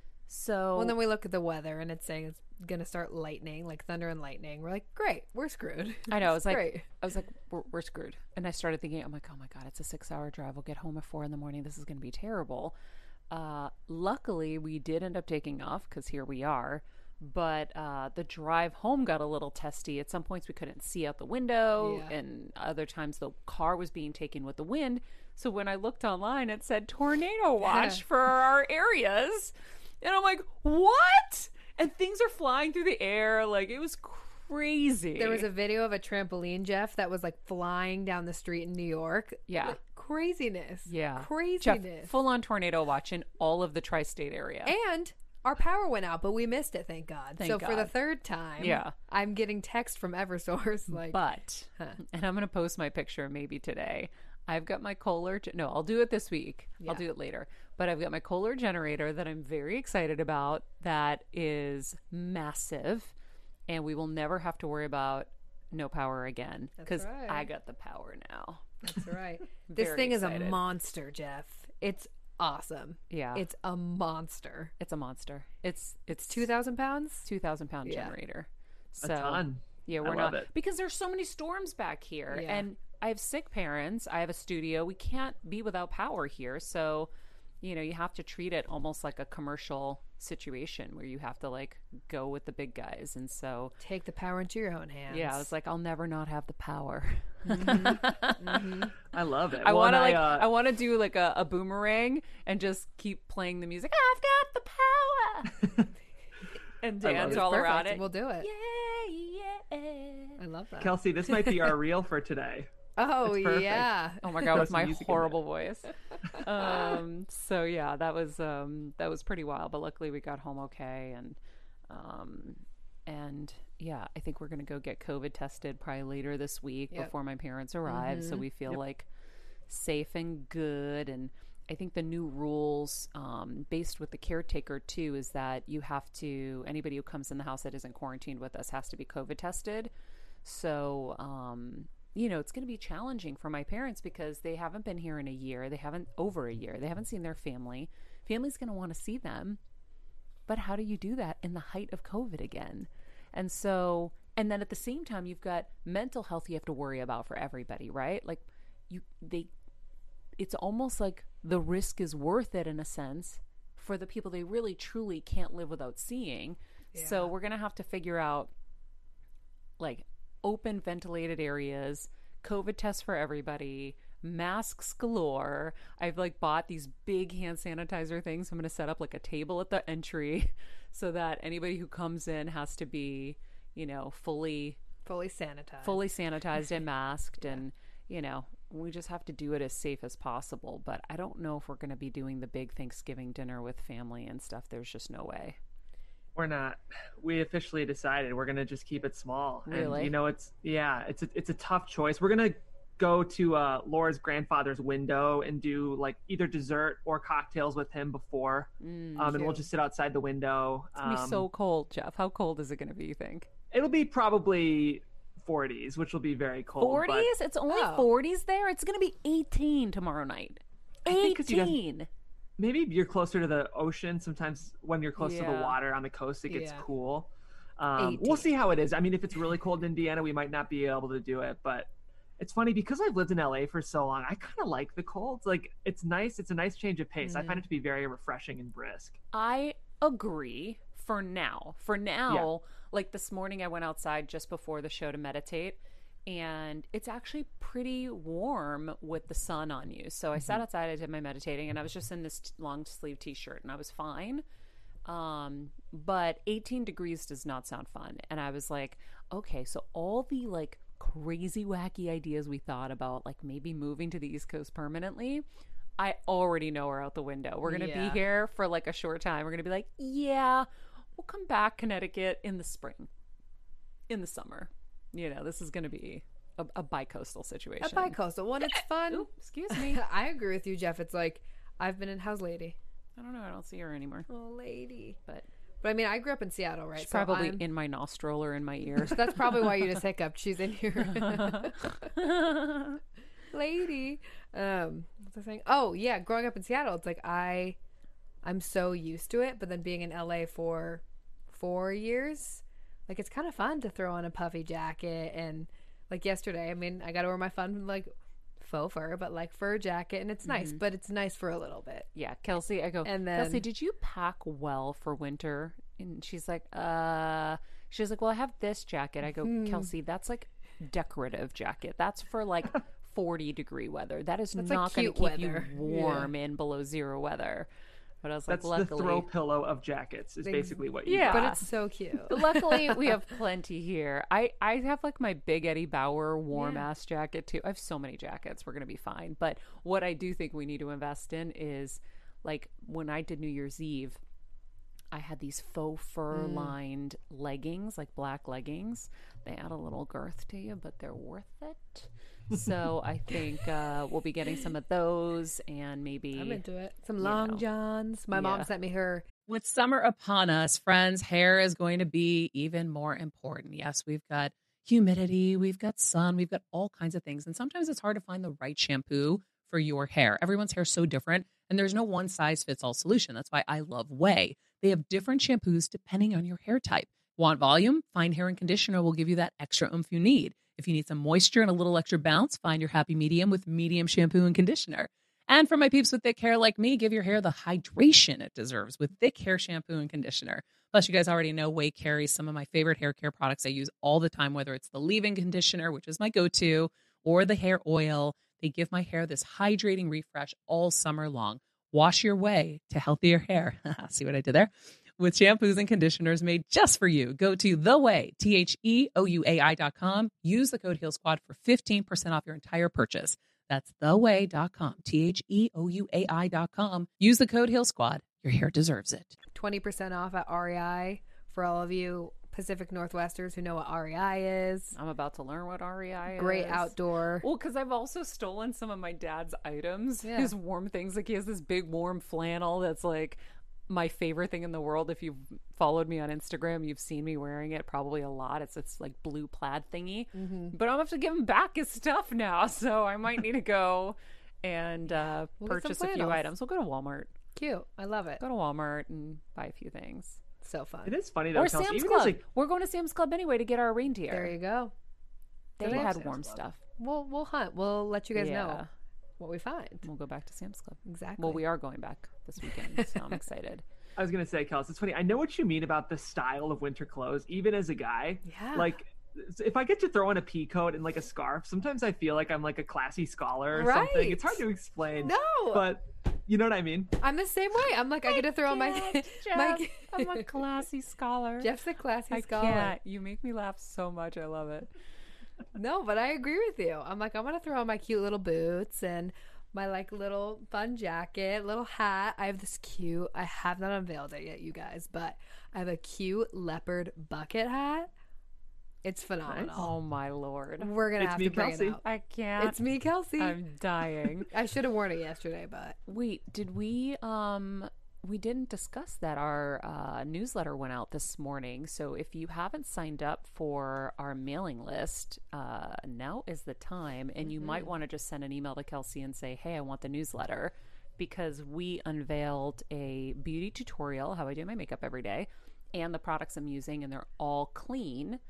So Well, then we look at the weather and it's saying it's going to start lightning, like thunder and lightning. We're like, great, we're screwed. I know. I was like, Great. I was like, we're, we're screwed. And I started thinking, I'm like, oh my God, it's a six hour drive. We'll get home at four in the morning. This is going to be terrible. Uh, luckily, we did end up taking off because here we are. But uh, the drive home got a little testy. At some points, we couldn't see out the window. Yeah. And other times, the car was being taken with the wind. So when I looked online, it said tornado watch for our areas. And I'm like, what? And things are flying through the air. Like, it was crazy. There was a video of a trampoline, Jeff, that was like flying down the street in New York. Yeah. Like, craziness. Yeah. Jeff, Craziness. full on tornado watch in all of the tri state area. And our power went out, but we missed it, thank God. Thank so for the God. third time, Yeah. I'm getting text from Eversource like, But, and I'm going to post my picture maybe today. I've got my Kohler. ge- No, I'll do it this week. I'll Yeah. do it later. But I've got my Kohler generator that I'm very excited about that is massive. And we will never have to worry about no power again. Because right. I got the power now. that's right. This Very thing is excited. a monster, Jeff. It's awesome. Yeah. It's a monster. It's a monster. It's it's two thousand pounds? two thousand pound Yeah. generator. A So ton. yeah, I we're love not it. because there's so many storms back here, Yeah. and I have sick parents. I have a studio. We can't be without power here, so you know you have to treat it almost like a commercial situation where you have to like go with the big guys. And so Take the power into your own hands. yeah, I was like, I'll never not have the power. I love it. I Well, want to and like uh, I want to do like a, a boomerang and just keep playing the music. I've got the power. and I love dance it. all around Perfect. it. We'll do it. Yeah, yeah. I love that. Kelsey, this might be our reel for today. Oh It's perfect. yeah. Oh my god, with some my music in there. horrible voice. Um, so yeah, that was um, that was pretty wild. But luckily, we got home okay, and um, and yeah, I think we're gonna go get COVID tested probably later this week Yep. before my parents arrive, so we feel like safe and good. And I think the new rules, um, based with the caretaker too, is that you have to anybody who comes in the house that isn't quarantined with us has to be COVID tested. So, um, you know, it's going to be challenging for my parents because they haven't been here in a year. They haven't over a year. They haven't seen their family. Family's going to want to see them. But how do you do that in the height of COVID again? And so, and then at the same time, you've got mental health you have to worry about for everybody, right? Like you, they, it's almost like the risk is worth it in a sense for the people they really truly can't live without seeing. So we're going to have to figure out like open ventilated areas, COVID tests for everybody, masks galore. I've like bought these big hand sanitizer things. I'm going to set up like a table at the entry so that anybody who comes in has to be, you know, fully Fully sanitized. fully sanitized and masked. And, you know, we just have to do it as safe as possible. But I don't know if we're going to be doing the big Thanksgiving dinner with family and stuff. There's just no way. We're not. We officially decided we're gonna just keep it small. Really? And, you know, it's yeah, it's a, it's a tough choice. We're gonna go to uh, Laura's grandfather's window and do like either dessert or cocktails with him before, Mm, um, and we'll cute. just sit outside the window. it's going to be Um, so cold, Jeff. How cold is it going to be, you think? It'll be probably forties, which will be very cold. but forties? It's only Oh. forties there? It's going to be eighteen tomorrow night. I think 'cause you guys- eighteen. Maybe you're closer to the ocean. Sometimes when you're close to Yeah. the water on the coast, it gets Yeah. cool. Um, eighteen. we'll see how it is. I mean, if it's really cold in Indiana, we might not be able to do it. But it's funny because I've lived in L A for so long. I kind of like the cold. Like it's nice. It's a nice change of pace. I find it to be very refreshing and brisk. I agree for now. For now, like this morning, I went outside just before the show to meditate, and it's actually pretty warm with the sun on you. So I sat outside, I did my meditating, and I was just in this t- long sleeve t-shirt, and I was fine. Um, but eighteen degrees does not sound fun. And I was like, okay, so all the like crazy wacky ideas we thought about, like maybe moving to the East Coast permanently, I already know are out the window. We're going to Yeah. be here for like a short time. We're going to be like, yeah, we'll come back Connecticut in the spring, in the summer. You know, this is going to be a, a bi-coastal situation. A bi-coastal one. It's fun. Ooh, excuse me. I agree with you, Jeff. It's like I've been in how's lady? I don't know. I don't see her anymore. Oh, lady. But But I mean, I grew up in Seattle, right? she's probably I'm- in my nostril or in my ears. So that's probably why you just hiccuped. She's in here. Lady. Um, what was I saying? Oh, yeah. Growing up in Seattle, it's like I, I'm so used to it. But then being in L A for four years, like it's kind of fun to throw on a puffy jacket. And like yesterday, I mean, I got to wear my fun, like, faux fur, but like fur jacket. And it's nice, but it's nice for a little bit. Yeah, Kelsey, I go, And Kelsey, then- did you pack well for winter? And she's like, uh, she's like, well, I have this jacket. I go, Hmm. Kelsey, that's like decorative jacket. That's for like forty degree weather. That is That's like not going to cute keep weather. you warm in below zero weather. But I was like, That's the luckily, throw pillow of jackets. Is Ex- basically what you. Yeah. But it's so cute. luckily we have plenty here. I, I have like my big Eddie Bauer warm Yeah. ass jacket too. I have so many jackets. We're going to be fine. But what I do think we need to invest in is like when I did New Year's Eve, I had these faux fur lined leggings, like black leggings. They add a little girth to you, but they're worth it. So I think uh, we'll be getting some of those and maybe I'm into it. Some you long know. johns. My Yeah. mom sent me her. With summer upon us, friends, hair is going to be even more important. Yes, we've got humidity, we've got sun, we've got all kinds of things. And sometimes it's hard to find the right shampoo for your hair. Everyone's hair is so different, and there's no one size fits all solution. That's why I love Way. They have different shampoos depending on your hair type. Want volume? Fine Hair and Conditioner will give you that extra oomph you need. If you need some moisture and a little extra bounce, find your happy medium with medium shampoo and conditioner. And for my peeps with thick hair like me, give your hair the hydration it deserves with thick hair shampoo and conditioner. Plus, you guys already know Way carries some of my favorite hair care products I use all the time, whether it's the leave-in conditioner, which is my go-to, or the hair oil. They give my hair this hydrating refresh all summer long. Wash your way to healthier hair. See what I did there? with shampoos and conditioners made just for you. Go to The Way, T H E O U A I dot com. Use the code Heal Squad for fifteen percent off your entire purchase. That's the way dot com, T H E O U A I dot com. Use the code Heal Squad. Your hair deserves it. twenty percent off at R E I for all of you Pacific Northwesters who know what R E I is. I'm about to learn what R E I is. Great outdoor. Well, because I've also stolen some of my dad's items. Yeah. His warm things. Like he has this big warm flannel that's like my favorite thing in the world. If you've followed me on Instagram, you've seen me wearing it probably a lot. It's it's like blue plaid thingy. Mm-hmm. But I'm gonna have to give him back his stuff now, so I might need to go and uh, We'll get some purchase a few flannels. items. We'll go to Walmart. Cute. I love it. Go to Walmart and buy a few things. So fun. It is funny though. Or Kelsey, Sam's even Club. as, like, We're going to Sam's Club anyway to get our reindeer. There you go. They Do they have had Sam's warm Club? stuff. We'll we'll hunt. We'll let you guys Yeah. know what we find. We'll go back to Sam's Club. Exactly. Well, we are going back this weekend, so I'm excited. I was gonna say, Kelsey, it's funny. I know what you mean about the style of winter clothes, even as a guy. Yeah. Like, if I get to throw on a pea coat and like a scarf, sometimes I feel like I'm like a classy scholar or something. Right. It's hard to explain. No. But you know what I mean? I'm the same way. I'm like I get to throw on my my I'm a classy scholar. Jeff's a classy I scholar. can't. You make me laugh so much. I love it. No, but I agree with you. I'm like, I'm gonna throw on my cute little boots and my like little fun jacket, little hat. I have this cute. I have not unveiled it yet, you guys, but I have a cute leopard bucket hat. It's phenomenal. Oh my lord. We're gonna It's have me, to bring Kelsey. it out. I can't. It's me, Kelsey. I'm dying. I should have worn it yesterday, but Wait, did we um we didn't discuss that our uh, newsletter went out this morning. So if you haven't signed up for our mailing list, uh, now is the time. And you might want to just send an email to Kelsey and say, hey, I want the newsletter, because we unveiled a beauty tutorial, how I do my makeup every day, and the products I'm using, and they're all clean.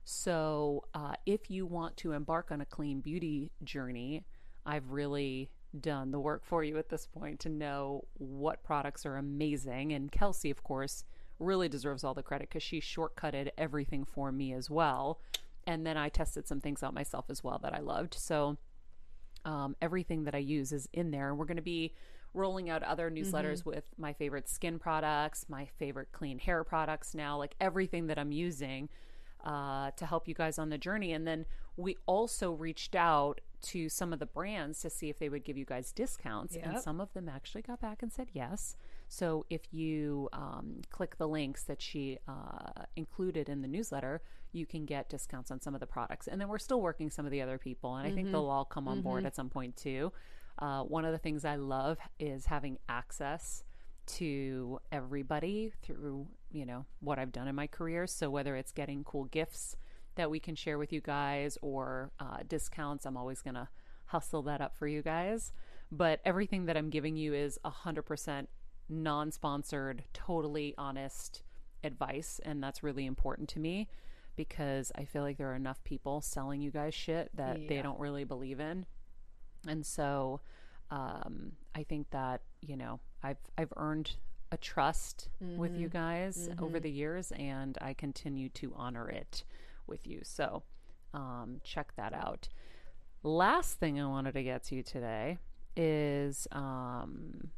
So uh, if you want to embark on a clean beauty journey, I've really done the work for you at this point to know what products are amazing. And Kelsey, of course, really deserves all the credit because she shortcutted everything for me as well. And then I tested some things out myself as well that I loved. So um, everything that I use is in there. And we're going to be rolling out other newsletters with my favorite skin products, my favorite clean hair products now, like everything that I'm using uh, to help you guys on the journey. And then we also reached out to some of the brands to see if they would give you guys discounts. Yep. And some of them actually got back and said yes. So if you um, click the links that she uh, included in the newsletter, you can get discounts on some of the products. And then we're still working some of the other people. And I think they'll all come on board at some point too. Uh, one of the things I love is having access to everybody through, you know, what I've done in my career. So whether it's getting cool gifts that we can share with you guys or uh, discounts, I'm always going to hustle that up for you guys. But everything that I'm giving you is one hundred percent non-sponsored, totally honest advice. And that's really important to me because I feel like there are enough people selling you guys shit that they Yeah. don't really believe in. And so um, I think that, you know, I've, I've earned a trust with you guys over the years, and I continue to honor it with you. So um, check that out. Last thing I wanted to get to today is um,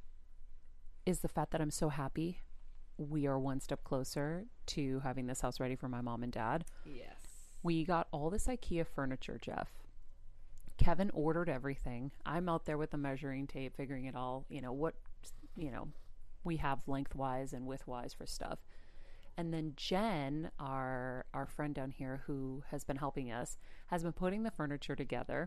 is the fact that I'm so happy we are one step closer to having this house ready for my mom and dad. yes. We got all this IKEA furniture, Jeff. Kevin ordered everything. I'm out there with the measuring tape, figuring it all, you know, what, you know, we have lengthwise and widthwise for stuff. And then Jen, our our friend down here who has been helping us, has been putting the furniture together.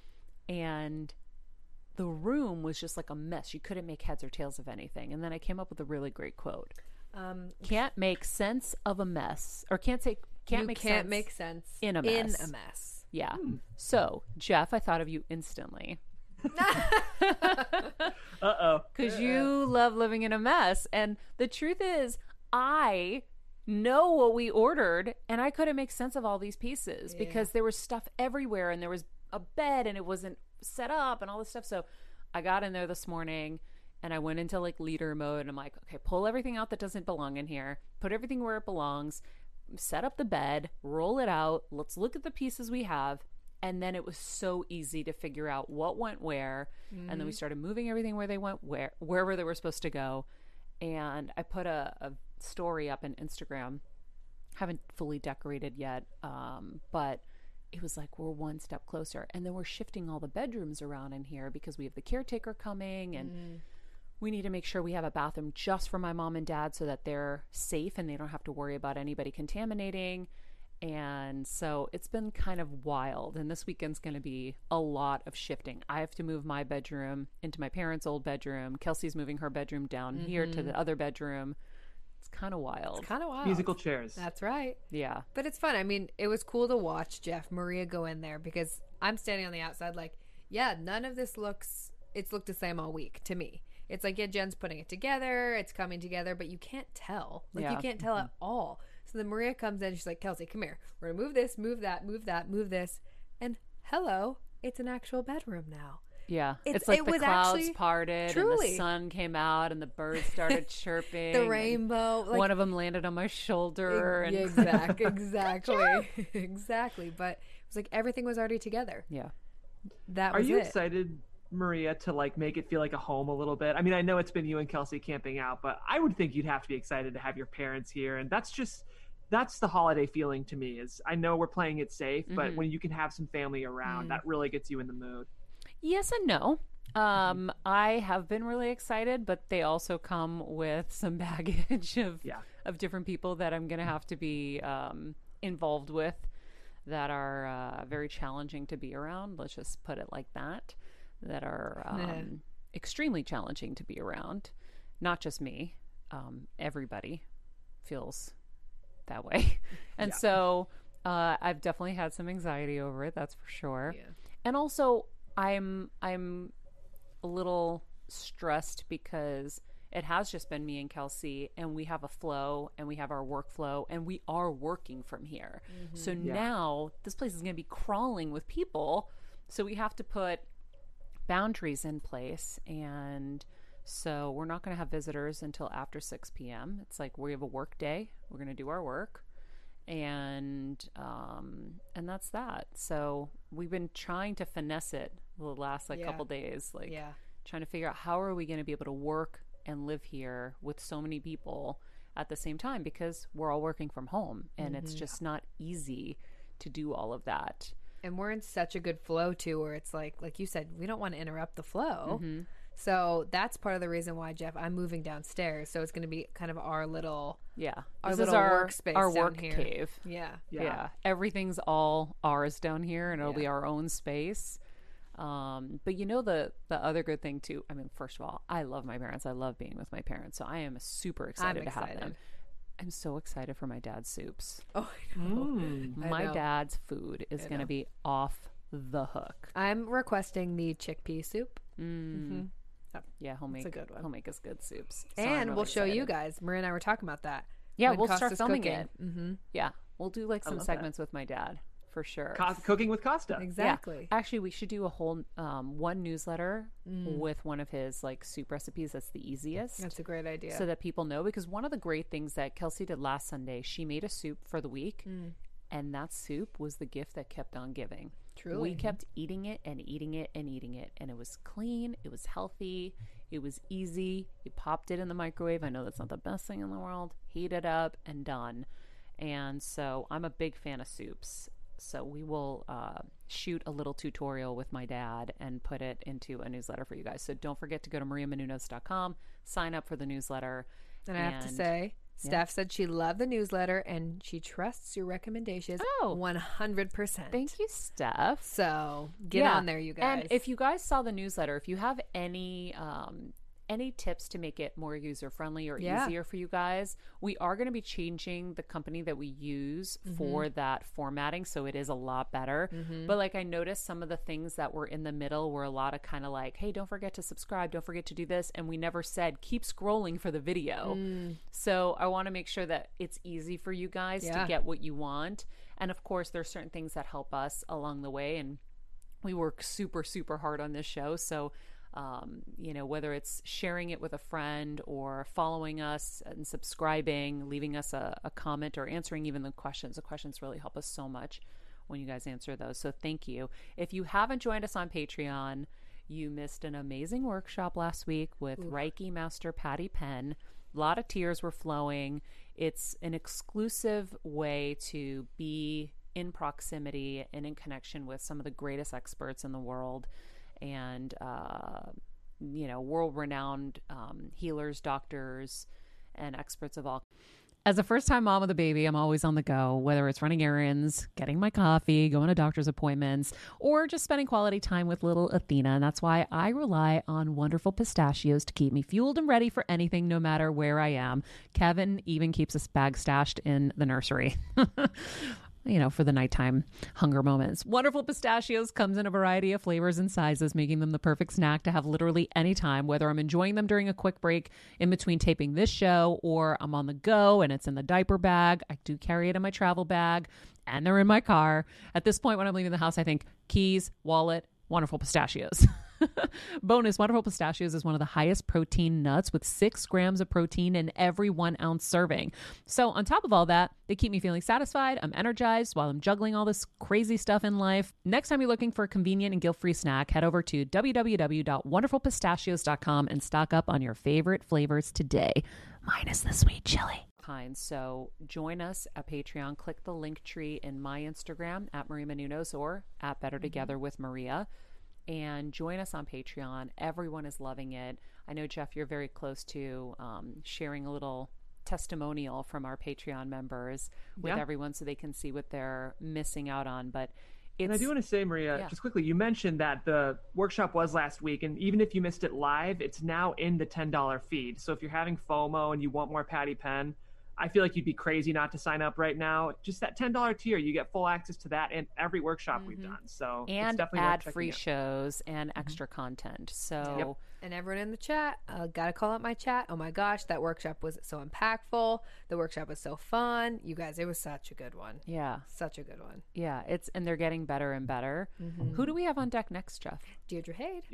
And the room was just like a mess. You couldn't make heads or tails of anything. And then I came up with a really great quote. Um, Can't make sense of a mess. Or can't say, can't you make can't sense. make sense in a In mess. a mess. Yeah. So, Jeff, I thought of you instantly. Uh-oh. Because you love living in a mess. And the truth is, I know what we ordered, and I couldn't make sense of all these pieces because there was stuff everywhere, and there was a bed, and it wasn't set up, and all this stuff. So I got in there this morning, and I went into like leader mode, and I'm like, okay, pull everything out that doesn't belong in here, put everything where it belongs, set up the bed, roll it out, let's look at the pieces we have. And then it was so easy to figure out what went where. Mm-hmm. And then we started moving everything where they went, where wherever they were supposed to go. and I put a, a story up on Instagram. Haven't fully decorated yet, um, but it was like we're one step closer. And then we're shifting all the bedrooms around in here because we have the caretaker coming, and mm. we need to make sure we have a bathroom just for my mom and dad so that they're safe and they don't have to worry about anybody contaminating. And so it's been kind of wild. And this weekend's going to be a lot of shifting. I have to move my bedroom into my parents' old bedroom. Kelsey's moving her bedroom down mm-hmm. here to the other bedroom. It's kind of wild. It's kind of wild. Musical chairs. That's right. Yeah. But it's fun. I mean, it was cool to watch Jeff, Maria go in there because I'm standing on the outside like, yeah, none of this looks, it's looked the same all week to me. It's like, yeah, Jen's putting it together. It's coming together, but you can't tell. Like, yeah. you can't tell mm-hmm. at all. So then Maria comes in. She's like, Kelsey, come here. We're going to move this, move that, move that, move this. And hello, it's an actual bedroom now. Yeah. It's, it's like it the was clouds parted truly. and the sun came out and the birds started chirping. The rainbow. Like, one of them landed on my shoulder. Ex- and exactly. Exactly. exactly. But it was like everything was already together. Yeah. That Are was you it. excited, Maria, to like make it feel like a home a little bit? I mean, I know it's been you and Kelsey camping out, but I would think you'd have to be excited to have your parents here. And that's just, that's the holiday feeling to me is I know we're playing it safe, mm-hmm. but when you can have some family around, mm. that really gets you in the mood. Yes and no. Um, I have been really excited, but they also come with some baggage of yeah. of different people that I'm going to have to be um, involved with that are uh, very challenging to be around. Let's just put it like that. That are um, Yeah. extremely challenging to be around. Not just me. Um, everybody feels that way. And Yeah. so uh, I've definitely had some anxiety over it. That's for sure. Yeah. And also, I'm I'm a little stressed because it has just been me and Kelsey, and we have a flow, and we have our workflow, and we are working from here. Mm-hmm. So Yeah. now this place is going to be crawling with people. So we have to put boundaries in place, and so we're not going to have visitors until after six p.m. It's like we have a work day. We're going to do our work. And um and that's that. So we've been trying to finesse it the last like Yeah. couple days, like Yeah. trying to figure out how are we going to be able to work and live here with so many people at the same time, because we're all working from home, and Mm-hmm. it's just not easy to do all of that. And we're in such a good flow too, where it's like, like you said, we don't want to interrupt the flow. Mm-hmm. So that's part of the reason why, Jeff, I'm moving downstairs. So it's going to be kind of our little, Yeah, our this little is our workspace our down work here. cave. Yeah. Yeah. Yeah. Everything's all ours down here, and it'll Yeah. be our own space. Um, but you know, the the other good thing too, I mean, first of all, I love my parents. I love being with my parents. So I am super excited I'm to have excited. them. I'm so excited for my dad's soups. Oh, I know. Mm. I My know. dad's food is I going to know. be off the hook. I'm requesting the chickpea soup. Mm. Mm-hmm. Yeah, he'll make a good one. He'll make us good soups. So I'm And really we'll show you excited. guys. Maria and I were talking about that. Yeah, when we'll start Costa's filming cooking. it. Mm-hmm. Yeah, we'll do like some love that. segments with my dad for sure. Co- cooking with Costa. Exactly. Yeah. Actually, we should do a whole um, one newsletter Mm. with one of his like soup recipes. That's the easiest. That's a great idea. So that people know, because one of the great things that Kelsey did last Sunday, she made a soup for the week, Mm. and that soup was the gift that kept on giving. Truly. We kept eating it and eating it and eating it, and it was clean, it was healthy, it was easy. You popped it in the microwave. I know that's not the best thing in the world. Heat it up and done. And so I'm a big fan of soups. So we will uh, shoot a little tutorial with my dad and put it into a newsletter for you guys. So don't forget to go to maria menounos dot com, sign up for the newsletter. And I have to and- say, Steph said she loved the newsletter and she trusts your recommendations Oh. one hundred percent. Thank you, Steph. So get Yeah. on there, you guys. And if you guys saw the newsletter, if you have any um, any tips to make it more user friendly or Yeah. easier for you guys, we are going to be changing the company that we use Mm-hmm. for that formatting, so it is a lot better. But like I noticed some of the things that were in the middle were a lot of kind of like, hey, don't forget to subscribe, don't forget to do this, and we never said keep scrolling for the video. Mm. So I want to make sure that it's easy for you guys Yeah. to get what you want. And of course, there's certain things that help us along the way, and we work super, super hard on this show. So, um, you know, whether it's sharing it with a friend or following us and subscribing, leaving us a, a comment or answering even the questions, the questions really help us so much when you guys answer those. So thank you. If you haven't joined us on Patreon, you missed an amazing workshop last week with Reiki Master Patty Penn. A lot of tears were flowing. It's an exclusive way to be in proximity and in connection with some of the greatest experts in the world, and uh, you know, world-renowned um, healers, doctors, and experts of all. As a first-time mom with a baby, I'm always on the go, whether it's running errands, getting my coffee, going to doctor's appointments, or just spending quality time with little Athena. And that's why I rely on Wonderful Pistachios to keep me fueled and ready for anything, no matter where I am. Kevin even keeps a bag stashed in the nursery. You know, for the nighttime hunger moments. Wonderful Pistachios comes in a variety of flavors and sizes, making them the perfect snack to have literally any time, whether I'm enjoying them during a quick break in between taping this show, or I'm on the go and it's in the diaper bag. I do carry it in my travel bag, and they're in my car. At this point, when I'm leaving the house, I think keys, wallet, Wonderful Pistachios. Bonus, Wonderful Pistachios is one of the highest protein nuts with six grams of protein in every one ounce serving. So on top of all that, they keep me feeling satisfied. I'm energized while I'm juggling all this crazy stuff in life. Next time you're looking for a convenient and guilt-free snack, head over to w w w dot wonderful pistachios dot com and stock up on your favorite flavors today, minus the sweet chili. So join us at Patreon. Click the link tree in my Instagram at Maria Menounos or at Better Together with Maria, and join us on Patreon. Everyone is loving it. I know, Jeff, you're very close to um, sharing a little testimonial from our Patreon members with Yeah. everyone so they can see what they're missing out on. But it's, And I do want to say, Maria, Yeah. just quickly, you mentioned that the workshop was last week, and even if you missed it live, it's now in the ten dollar feed. So if you're having FOMO and you want more Patty Penn, I feel like you'd be crazy not to sign up right now. Just that ten dollar tier, you get full access to that and every workshop we've done. So it's and definitely worth ad-free checking out. shows and extra content. So Yep. And everyone in the chat, uh, gotta call out my chat. Oh my gosh, that workshop was so impactful. The workshop was so fun. You guys, it was such a good one. yeah, Such a good one. yeah, it's and they're getting better and better. Who do we have on deck next, Jeff? Deirdre Hayde.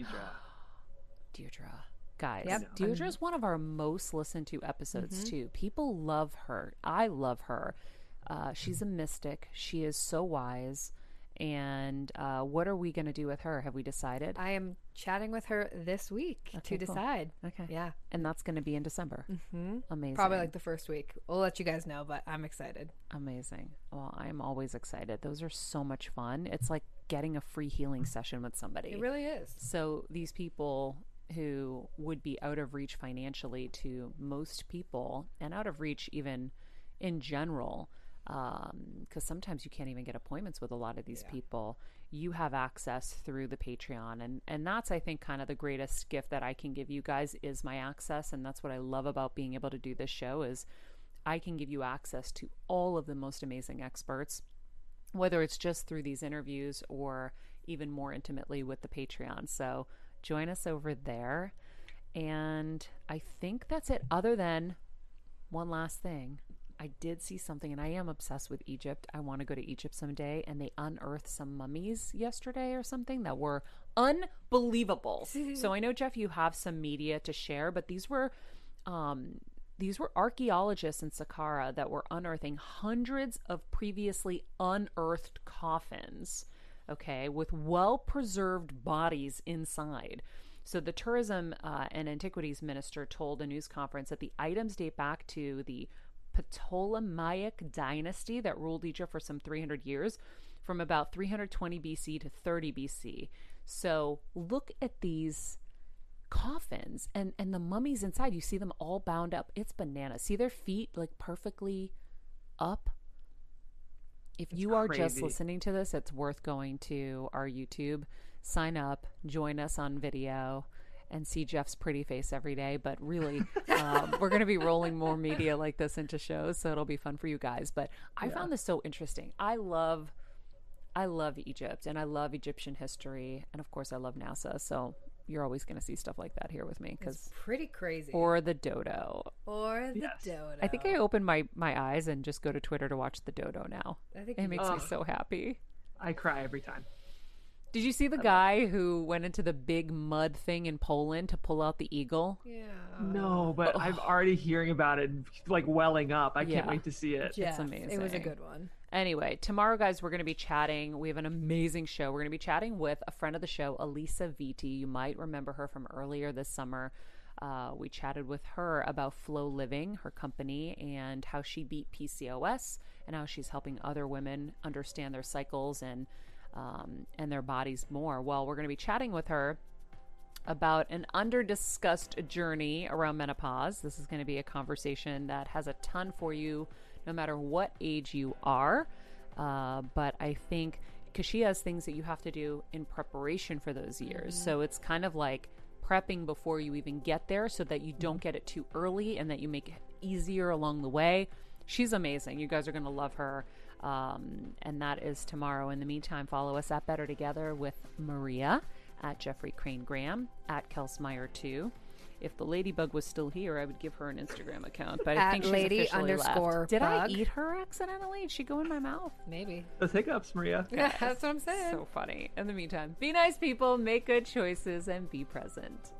Deirdre. Guys, Yep. Deirdre is one of our most listened to episodes too. People love her. I love her. Uh, she's a mystic. She is so wise. And uh, what are we going to do with her? Have we decided? I am chatting with her this week Okay, to cool. decide. Okay. Yeah. And that's going to be in December. Mm-hmm. Amazing. Probably like the first week. We'll let you guys know, but I'm excited. Amazing. Well, I'm always excited. Those are so much fun. It's like getting a free healing session with somebody. It really is. So these people who would be out of reach financially to most people, and out of reach even in general, because sometimes you can't even get appointments with a lot of these people, you have access through the Patreon. And, and that's, I think, kind of the greatest gift that I can give you guys is my access. And that's what I love about being able to do this show is I can give you access to all of the most amazing experts, whether it's just through these interviews or even more intimately with the Patreon. So join us over there. And I think that's it, other than one last thing. I did see something, and I am obsessed with Egypt. I want to go to Egypt someday. And they unearthed some mummies yesterday or something that were unbelievable. So I know, Jeff, you have some media to share, but these were um, these were archaeologists in Saqqara that were unearthing hundreds of previously unearthed coffins, okay, with well-preserved bodies inside. So the Tourism uh, and Antiquities Minister told a news conference that the items date back to the Ptolemaic dynasty that ruled Egypt for some three hundred years, from about three hundred twenty B C to thirty B C. So look at these coffins and, and the mummies inside. You see them all bound up. It's bananas. See their feet like perfectly up. If you are just crazy. listening to this, it's worth going to our YouTube, sign up, join us on video, and see Jeff's pretty face every day. But really, um, we're going to be rolling more media like this into shows, so it'll be fun for you guys. But I found this so interesting. I love, I love Egypt, and I love Egyptian history, and of course, I love NASA. So you're always going to see stuff like that here with me, because It's pretty crazy. or the dodo. Or the Yes. dodo. I think I open my my eyes and just go to Twitter to watch the dodo now. I think It you makes do. me so happy. I cry every time. Did you see the guy who went into the big mud thing in Poland to pull out the eagle? Yeah. No, but I'm already hearing about it, like welling up. I can't Yeah. wait to see it. Jeff, It was a amazing. good one. Anyway, tomorrow, guys, we're going to be chatting. We have an amazing show. We're going to be chatting with a friend of the show, Elisa Vitti. You might remember her from earlier this summer. Uh, we chatted with her about Flow Living, her company, and how she beat P C O S and how she's helping other women understand their cycles and um, and their bodies more. Well, we're going to be chatting with her about an under-discussed journey around menopause. This is going to be a conversation that has a ton for you, no matter what age you are. Uh, but I think because she has things that you have to do in preparation for those years. Mm-hmm. So it's kind of like prepping before you even get there so that you don't get it too early and that you make it easier along the way. She's amazing. You guys are going to love her. Um, and that is tomorrow. In the meantime, follow us at Better Together with Maria, at Jeffrey Crane Graham, at Kels Meyer two. If the ladybug was still here, I would give her an Instagram account, but I At think she's lady officially underscore left. Did bug. I eat her accidentally? Did she go in my mouth? Maybe. Those hiccups, Maria. Yeah, that's what I'm saying. So funny. In the meantime, be nice people, make good choices, and be present.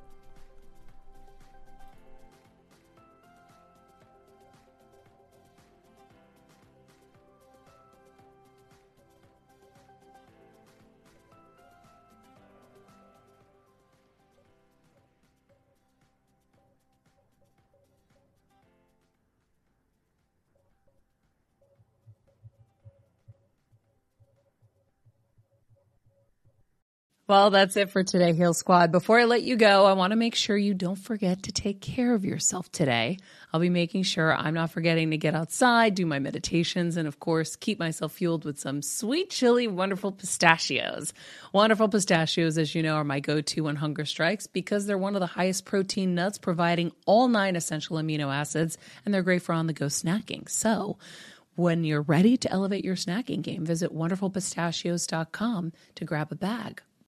Well, that's it for today, Heal Squad. Before I let you go, I want to make sure you don't forget to take care of yourself today. I'll be making sure I'm not forgetting to get outside, do my meditations, and of course, keep myself fueled with some sweet, chili, wonderful pistachios. Wonderful pistachios, as you know, are my go-to on hunger strikes because they're one of the highest protein nuts, providing all nine essential amino acids, and they're great for on-the-go snacking. So when you're ready to elevate your snacking game, visit wonderful pistachios dot com to grab a bag.